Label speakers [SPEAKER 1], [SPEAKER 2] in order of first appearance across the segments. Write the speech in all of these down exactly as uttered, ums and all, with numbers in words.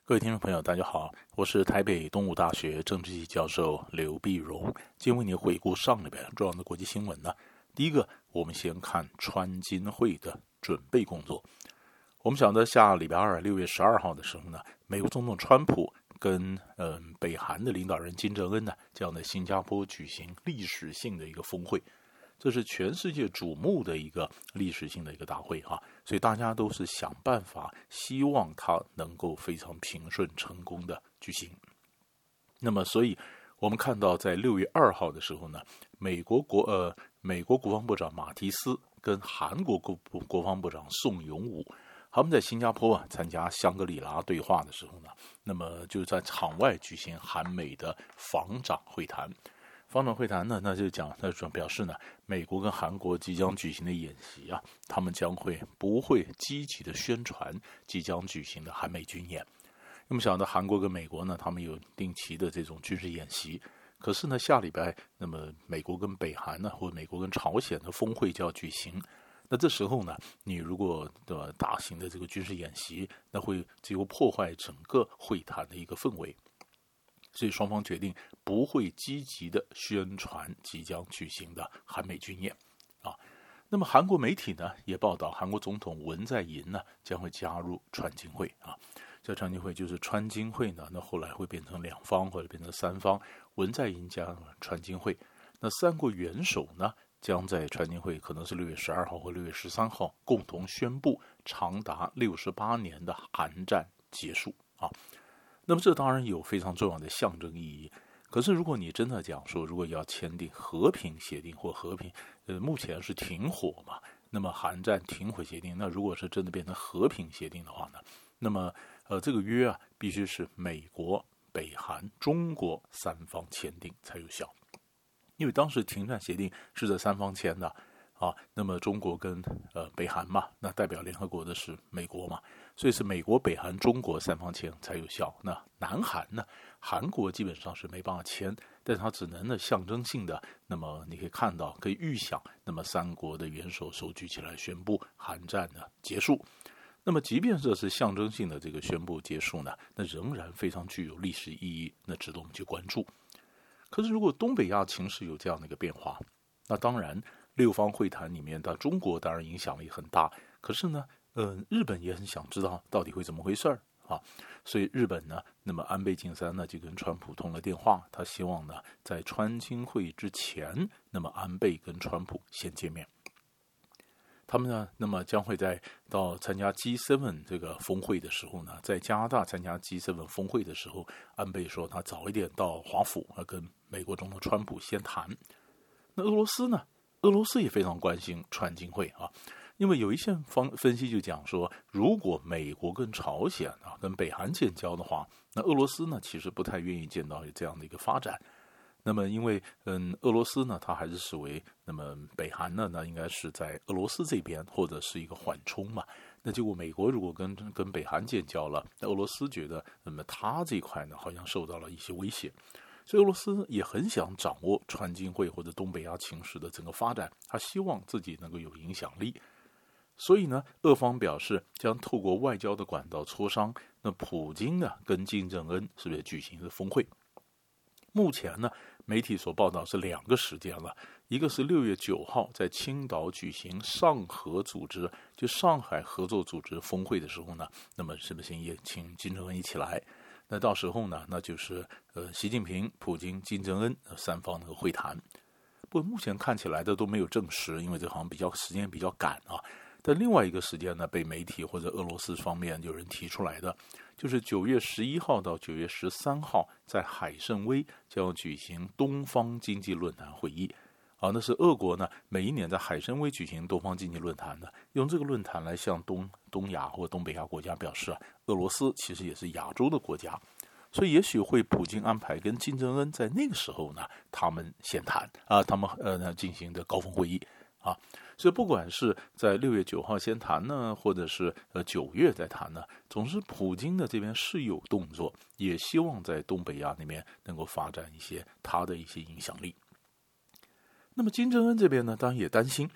[SPEAKER 1] 各位听众朋友大家好，我是台北东吴大学政治系教授刘必荣，今天为您回顾上礼拜重要的国际新闻呢。第一个，我们先看川金会的准备工作。我们晓得下礼拜二六月十二号的时候呢，美国总统川普跟呃北韩的领导人金正恩呢将在新加坡举行历史性的一个峰会，这是全世界瞩目的一个历史性的一个大会哈，所以大家都是想办法，希望它能够非常平顺成功的举行。那么，所以我们看到在六月二号的时候呢，美国国呃美国国防部长马提斯跟韩国国国防部长宋永武，他们在新加坡啊参加香格里拉对话的时候呢，那么就在场外举行韩美的防长会谈。防长会谈呢，那就讲，那就表示呢，美国跟韩国即将举行的演习啊，他们将会不会积极的宣传即将举行的韩美军演？我们晓得韩国跟美国呢，他们有定期的这种军事演习，可是呢，下礼拜那么美国跟北韩呢，或者美国跟朝鲜的峰会就要举行，那这时候呢，你如果的大型的这个军事演习，那会几乎破坏整个会谈的一个氛围。所以双方决定不会积极的宣传即将举行的韩美军演啊。那么韩国媒体呢也报道，韩国总统文在寅呢将会加入川金会啊。这川金会就是川金会呢，那后来会变成两方或者变成三方，文在寅加入川金会。那三国元首呢将在川金会可能是六月十二号或六月十三号共同宣布长达六十八年的韩战结束啊。那么这当然有非常重要的象征意义，可是如果你真的讲说，如果要签订和平协定或和平，呃，目前是停火嘛，那么韩战停火协定，那如果是真的变成和平协定的话呢，那么呃这个约啊必须是美国、北韩、中国三方签订才有效，因为当时停战协定是这三方签的啊，那么中国跟呃北韩嘛，那代表联合国的是美国嘛，所以是美国、北韩、中国三方签才有效。那南韩呢，韩国基本上是没办法签，但它只能呢象征性的，那么你可以看到，可以预想，那么三国的元首手举起来宣布韩战的结束。那么即便这是象征性的这个宣布结束呢，那仍然非常具有历史意义，那值得我们去关注。可是如果东北亚情势有这样的一个变化，那当然六方会谈里面的中国当然影响力很大，可是呢，呃，日本也很想知道到底会怎么回事儿啊，所以日本呢，那么安倍晋三呢就跟川普通了电话，他希望呢在川金会之前，那么安倍跟川普先见面。他们呢，那么将会在到参加 G 七 这个峰会的时候呢，在加拿大参加 G 七 峰会的时候，安倍说他早一点到华府，要跟美国总统川普先谈。那俄罗斯呢？俄罗斯也非常关心川金会啊，因为有一些方分析就讲说，如果美国跟朝鲜啊、跟北韩建交的话，那俄罗斯呢其实不太愿意见到这样的一个发展。那么因为嗯，俄罗斯呢，它还是视为那么北韩呢，那应该是在俄罗斯这边或者是一个缓冲嘛。那结果美国如果跟跟北韩建交了，那俄罗斯觉得那么它这一块呢好像受到了一些威胁。所以俄罗斯也很想掌握川金会或者东北亚情势的整个发展，他希望自己能够有影响力。所以呢，俄方表示将透过外交的管道磋商。那普京呢跟金正恩是不是举行的峰会？目前呢，媒体所报道是两个时间了，一个是六月九号在青岛举行上合组织，就上海合作组织峰会的时候呢，那么是不是也请金正恩一起来？那到时候呢，那就是呃，习近平、普京、金正恩三方的会谈。不过目前看起来的都没有证实，因为这好像比较时间比较赶啊。但另外一个时间呢，被媒体或者俄罗斯方面有人提出来的，就是九月十一号到九月十三号在海参崴将要举行东方经济论坛会议。啊，那是俄国呢每一年在海参崴举行东方经济论坛的，用这个论坛来向东东亚或东北亚国家表示啊，俄罗斯其实也是亚洲的国家，所以也许会普京安排跟金正恩在那个时候呢，他们先谈啊，他们呃进行的高峰会议啊，所以不管是在六月九号先谈呢，或者是呃九月再谈呢，总之普京的这边是有动作，也希望在东北亚那边能够发展一些他的一些影响力。那么金正恩这边呢，当然也担心，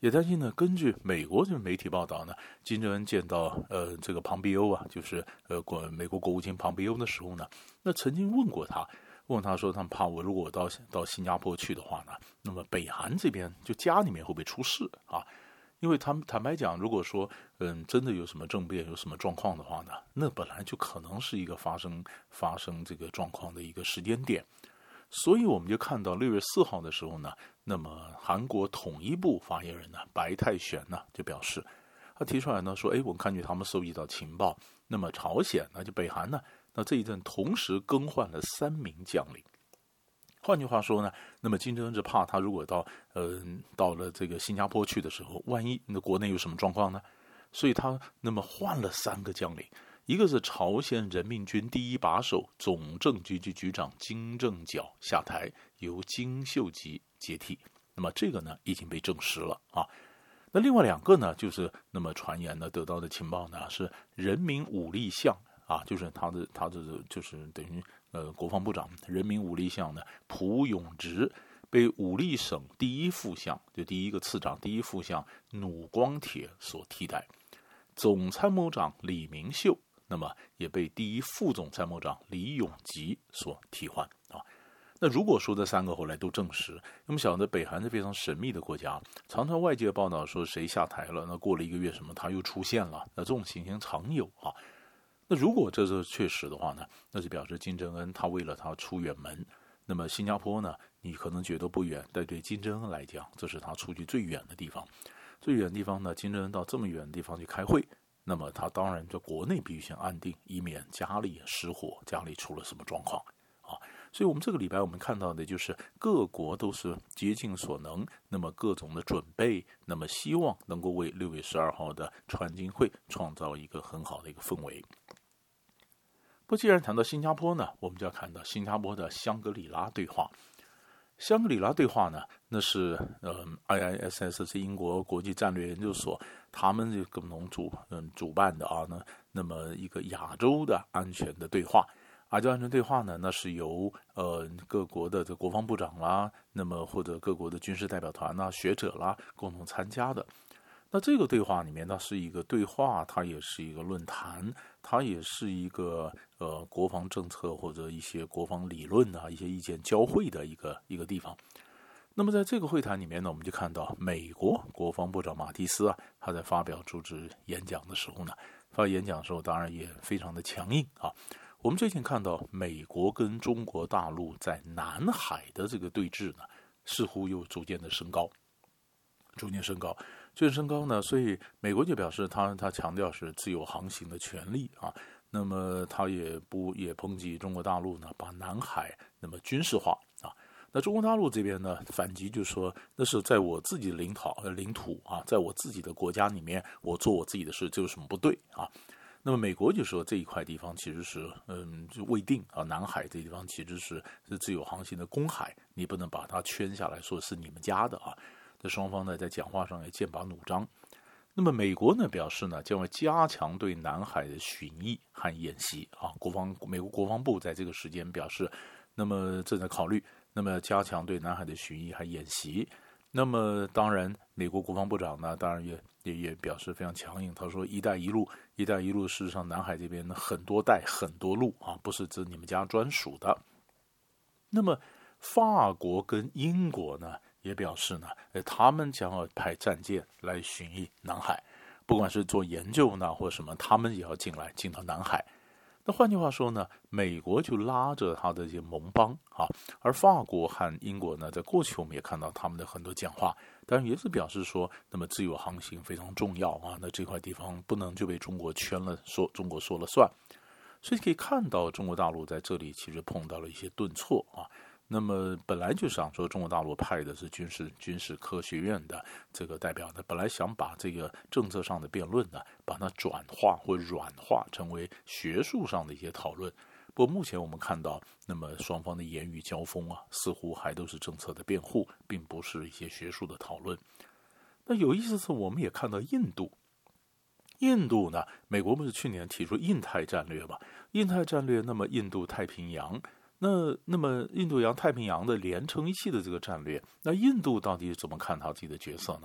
[SPEAKER 1] 也担心呢，根据美国这媒体报道呢，金正恩见到呃这个庞培欧啊，就是呃国美国国务卿庞培欧的时候呢，那曾经问过他，问他说他们怕我如果到到新加坡去的话呢，那么北韩这边就家里面会不会出事啊？因为他们坦白讲，如果说嗯真的有什么政变、有什么状况的话呢，那本来就可能是一个发生发生这个状况的一个时间点。所以我们就看到六月四号的时候呢，那么韩国统一部发言人呢白泰玄呢就表示，他提出来呢说，哎，我们根据他们收集到情报，那么朝鲜呢就北韩呢，那这一阵同时更换了三名将领。换句话说呢，那么金正恩是怕他如果到呃到了这个新加坡去的时候，万一那国内有什么状况呢？所以他那么换了三个将领。一个是朝鲜人民军第一把手总政局局局长金正角下台，由金秀吉接替。那么这个呢已经被证实了啊。那另外两个呢，就是那么传言呢得到的情报呢是人民武力相啊，就是他的他的就是等于呃国防部长人民武力相呢朴永植被武力省第一副相就第一个次长第一副相弩光铁所替代，总参谋长李明秀。那么也被第一副总参谋长李永吉所替换啊。那如果说这三个后来都证实，我们晓得北韩是非常神秘的国家，常常外界报道说谁下台了，那过了一个月什么他又出现了，那这种情形常有啊。那如果这是确实的话呢，那就表示金正恩他为了他出远门。那么新加坡呢，你可能觉得不远，但对金正恩来讲，这是他出去最远的地方。最远的地方呢，金正恩到这么远的地方去开会。那么他当然在国内必须先安定，以免家里失火，家里出了什么状况啊。所以我们这个礼拜我们看到的就是各国都是竭尽所能，那么各种的准备，那么希望能够为六月十二号的川金会创造一个很好的一个氛围。不，既然谈到新加坡呢，我们就要看到新加坡的香格里拉对话。香格里拉对话呢，那是呃 I I S S 是英国国际战略研究所，他们就共同主嗯主办的啊呢，那么一个亚洲的安全的对话。亚洲安全对话呢，那是由呃各国的这国防部长啦，那么或者各国的军事代表团啦、学者啦共同参加的。那这个对话里面，它是一个对话，它也是一个论坛，它也是一个呃国防政策或者一些国防理论啊，一些意见交汇的一个一个地方。那么在这个会谈里面呢，我们就看到美国国防部长马蒂斯啊，他在发表主旨演讲的时候呢，发表演讲的时候当然也非常的强硬啊。我们最近看到美国跟中国大陆在南海的这个对峙呢，似乎又逐渐的升高，逐渐升高。逐渐升高呢，所以美国就表示他他强调是自由航行的权利啊，那么他也不也抨击中国大陆呢把南海那么军事化啊。那中国大陆这边呢反击就说那是在我自己的领土呃领土啊，在我自己的国家里面我做我自己的事，这有什么不对啊？那么美国就说这一块地方其实是嗯就未定啊，南海这地方其实是是自由航行的公海，你不能把它圈下来说是你们家的啊。这双方呢在讲话上也剑拔弩张。那么美国呢表示呢将会加强对南海的巡弋和演习啊，国防美国国防部在这个时间表示，那么正在考虑，那么加强对南海的巡弋和演习。那么当然，美国国防部长呢，当然也也也表示非常强硬，他说“一带一路”，“一带一路”事实上南海这边呢很多带很多路啊，不是指你们家专属的。那么法国跟英国呢？也表示呢，他们将要派战舰来巡弋南海，不管是做研究呢或什么，他们也要进来进到南海。那换句话说呢，美国就拉着他的这些盟邦啊，而法国和英国呢，在过去我们也看到他们的很多讲话，当然也是表示说，那么自由航行非常重要啊，那这块地方不能就被中国圈了，说中国说了算。所以可以看到，中国大陆在这里其实碰到了一些顿挫啊。那么本来就想说，中国大陆派的是军事军事科学院的这个代表呢，本来想把这个政策上的辩论呢，把它转化或软化成为学术上的一些讨论。不过目前我们看到，那么双方的言语交锋啊，似乎还都是政策的辩护，并不是一些学术的讨论。那有意思的是，我们也看到印度，印度呢，美国不是去年提出印太战略嘛？印太战略，那么印度太平洋。那那么印度洋太平洋的连成一气的这个战略，那印度到底怎么看他自己的角色呢？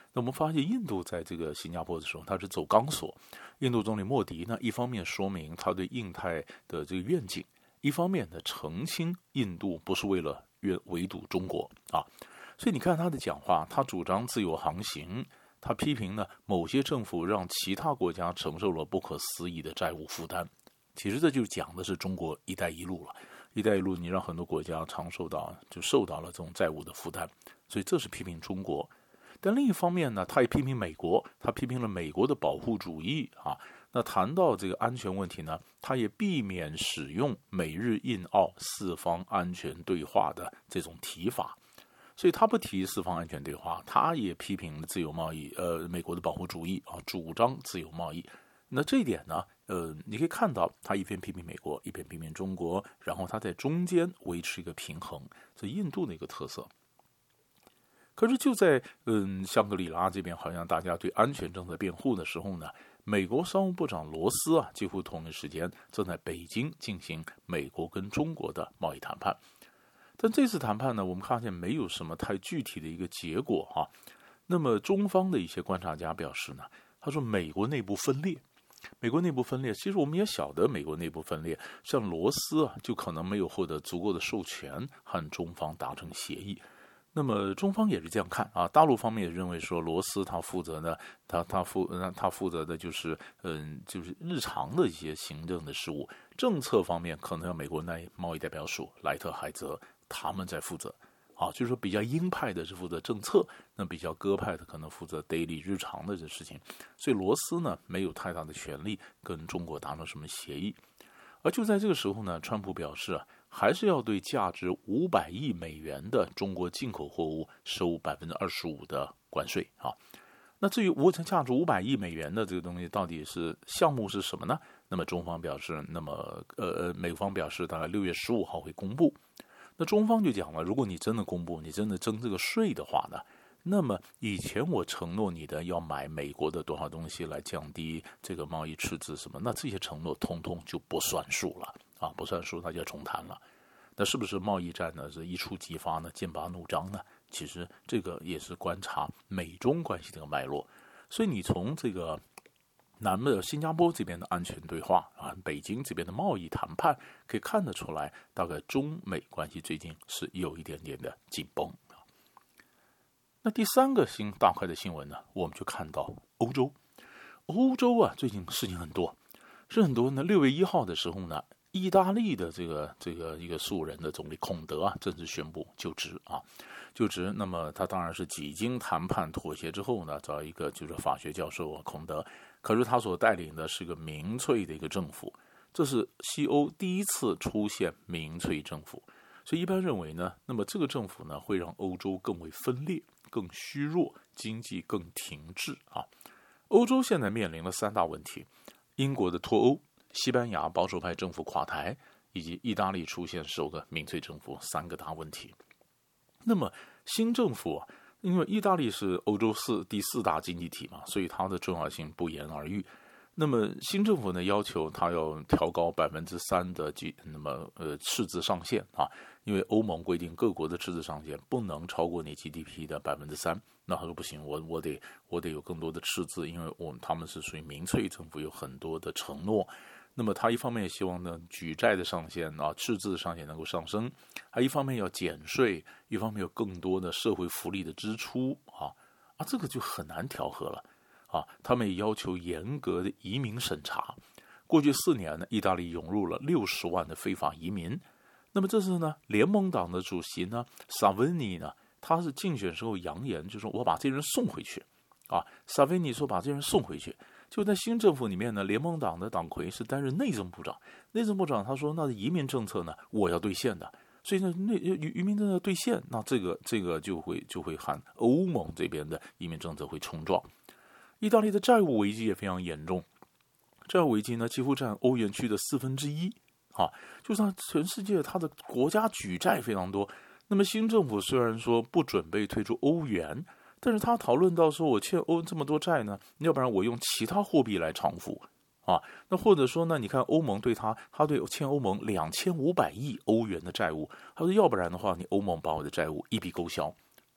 [SPEAKER 1] 那我们发现印度在这个新加坡的时候，它是走钢索。印度总理莫迪呢，一方面说明他对印太的这个愿景，一方面呢澄清印度不是为了围堵中国啊。所以你看他的讲话，他主张自由航行，他批评呢某些政府让其他国家承受了不可思议的债务负担。其实这就讲的是中国“一带一路”了。一带一路，你让很多国家常受到就受到了这种债务的负担，所以这是批评中国。但另一方面呢，他也批评美国，他批评了美国的保护主义啊。那谈到这个安全问题呢，他也避免使用美日印澳四方安全对话的这种提法，所以他不提四方安全对话，他也批评自由贸易，呃，美国的保护主义啊，主张自由贸易。那这一点呢，呃，你可以看到他一边批评美国，一边批评中国，然后他在中间维持一个平衡，这是印度的一个特色。可是就在嗯香格里拉这边，好像大家对安全政策辩护的时候呢，美国商务部长罗斯啊，几乎同一时间正在北京进行美国跟中国的贸易谈判。但这次谈判呢，我们看见没有什么太具体的一个结果啊。那么中方的一些观察家表示呢，他说美国内部分裂。美国内部分裂，其实我们也晓得美国内部分裂，像罗斯啊，就可能没有获得足够的授权和中方达成协议。那么中方也是这样看啊，大陆方面也认为说罗斯他负责呢，他他负他负责的就是嗯就是日常的一些行政的事务，政策方面可能要美国那贸易代表署莱特海泽他们在负责。啊，就是说比较鹰派的是负责政策，那比较鸽派的可能负责 daily 日常的这事情，所以罗斯呢没有太大的权利跟中国达成什么协议。而就在这个时候呢，川普表示啊，还是要对价值五百亿美元的中国进口货物收百分之二十五的关税啊。那至于无价值五百亿美元的这个东西到底是项目是什么呢？那么中方表示，那么呃美方表示大概六月十五号会公布。那中方就讲了，如果你真的公布，你真的征这个税的话呢，那么以前我承诺你的要买美国的多少东西来降低这个贸易赤字什么，那这些承诺通通就不算数了啊，不算数，那就要重谈了。那是不是贸易战呢是一触即发呢，剑拔弩张呢？其实这个也是观察美中关系这个脉络。所以你从这个南的新加坡这边的安全对话啊，北京这边的贸易谈判，可以看得出来，大概中美关系最近是有一点点的紧绷。那第三个新大块的新闻呢，我们就看到欧洲，欧洲啊，最近事情很多，是很多呢。六月一号的时候呢，意大利的这个这个一个素人的总理孔德啊，正式宣布就职啊，就职。那么他当然是几经谈判妥协之后呢，找一个就是法学教授啊，孔德。可是他所带领的是个民粹的一个政府，这是西欧第一次出现民粹政府，所以一般认为呢，那么这个政府呢会让欧洲更为分裂、更虚弱，经济更停滞啊。欧洲现在面临了三大问题：英国的脱欧、西班牙保守派政府垮台，以及意大利出现首个民粹政府，三个大问题。那么新政府啊，因为意大利是欧洲四第四大经济体嘛，所以它的重要性不言而喻。那么新政府呢要求它要调高百分之三的那么呃赤字上限啊，因为欧盟规定各国的赤字上限不能超过你 G D P 的百分之三。那他说不行，我我得我得有更多的赤字，因为我们他们是属于民粹政府，有很多的承诺。那么他一方面也希望呢举债的上限啊赤字的上限能够上升，还一方面要减税，一方面有更多的社会福利的支出啊啊这个就很难调和了啊。他们也要求严格的移民审查。过去四年呢，意大利涌入了六十万的非法移民。那么这次呢，联盟党的主席呢萨维尼呢，他是竞选时候扬言，就说我把这人送回去啊。萨维尼说把这人送回去。就在新政府里面呢，联盟党的党魁是担任内政部长，内政部长他说，那移民政策呢，我要兑现的，所以呢，那移民政策兑现，那这个这个就会就会和欧盟这边的移民政策会冲撞。意大利的债务危机也非常严重，债务危机呢几乎占欧元区的四分之一啊，就是它全世界它的国家举债非常多。那么新政府虽然说不准备退出欧元，但是他讨论到说，我欠欧这么多债呢，要不然我用其他货币来偿付啊。那或者说呢，你看欧盟对他，他对欠欧盟两千五百亿欧元的债务，他说要不然的话，你欧盟把我的债务一笔勾销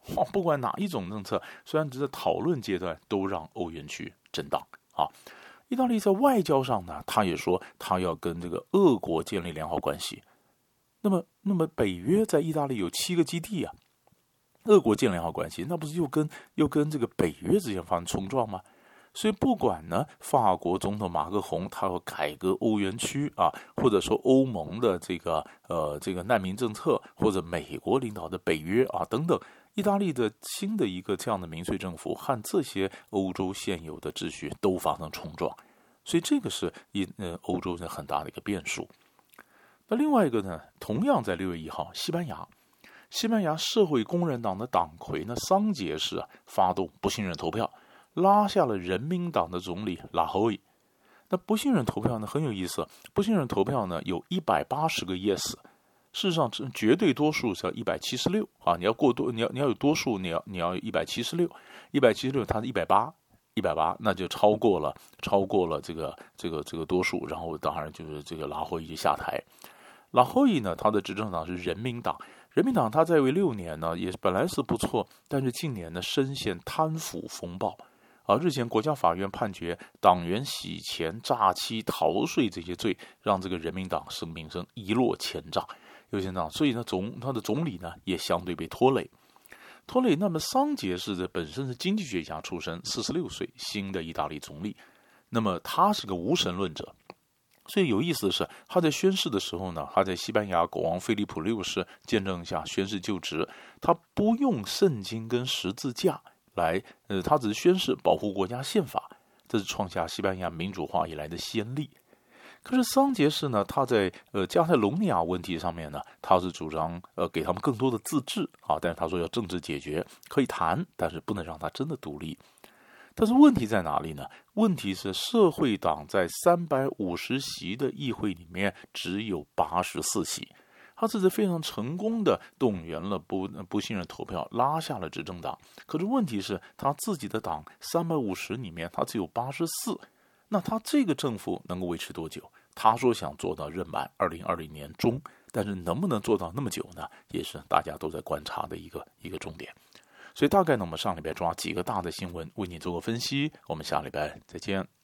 [SPEAKER 1] 哦，不管哪一种政策，虽然只是讨论阶段，都让欧元区震荡啊。意大利在外交上呢，他也说他要跟这个俄国建立良好关系。那么，那么北约在意大利有七个基地啊，俄国建立良好关系，那不是又跟又跟这个北约之间发生冲撞吗？所以不管呢，法国总统马克宏他要改革欧元区啊，或者说欧盟的这个呃这个难民政策，或者美国领导的北约啊等等，意大利的新的一个这样的民粹政府和这些欧洲现有的秩序都发生冲撞，所以这个是一呃欧洲人很大的一个变数。那另外一个呢，同样在六月一号，西班牙，西班牙社会工人党的党魁呢桑杰士啊发动不信任投票。拉下了人民党的总理拉霍伊。那不信任投票呢很有意思，不信任投票呢有一百八十个 yes， 事实上绝对多数是要一百七十六啊，你要过多，你要你要有多数，你要你要一百七十六，一百七十六，它是一百八，一百八，那就超过了超过了这个这个这个多数，然后当然就是这个拉霍伊就下台。拉霍伊呢，他的执政党是人民党，人民党他在位六年呢，也本来是不错，但是近年呢深陷贪腐风暴。啊，日前国家法院判决党员洗钱、诈欺、逃税这些罪，让这个人民党声名声一落千丈，有些呢，所以呢，总他的总理呢也相对被拖累，拖累。那么桑杰士的本身是经济学家出身，四十六岁，新的意大利总理，那么他是个无神论者，所以有意思的是，他在宣誓的时候呢，他在西班牙国王菲利普六世见证下宣誓就职，他不用圣经跟十字架。来，呃，他只是宣誓保护国家宪法，这是创下西班牙民主化以来的先例。可是桑杰士呢，他在呃加泰隆尼亚问题上面呢，他是主张呃给他们更多的自治啊，但是他说要政治解决，可以谈，但是不能让他真的独立。但是问题在哪里呢？问题是社会党在三百五十席的议会里面只有八十四席。他这是非常成功的动员了不不信任投票，拉下了执政党。可是问题是，他自己的党三百五十里面，他只有八十四，那他这个政府能够维持多久？他说想做到任满二零二零年中，但是能不能做到那么久呢？也是大家都在观察的一个一个重点。所以大概呢，我们上礼拜抓几个大的新闻为你做个分析，我们下礼拜再见。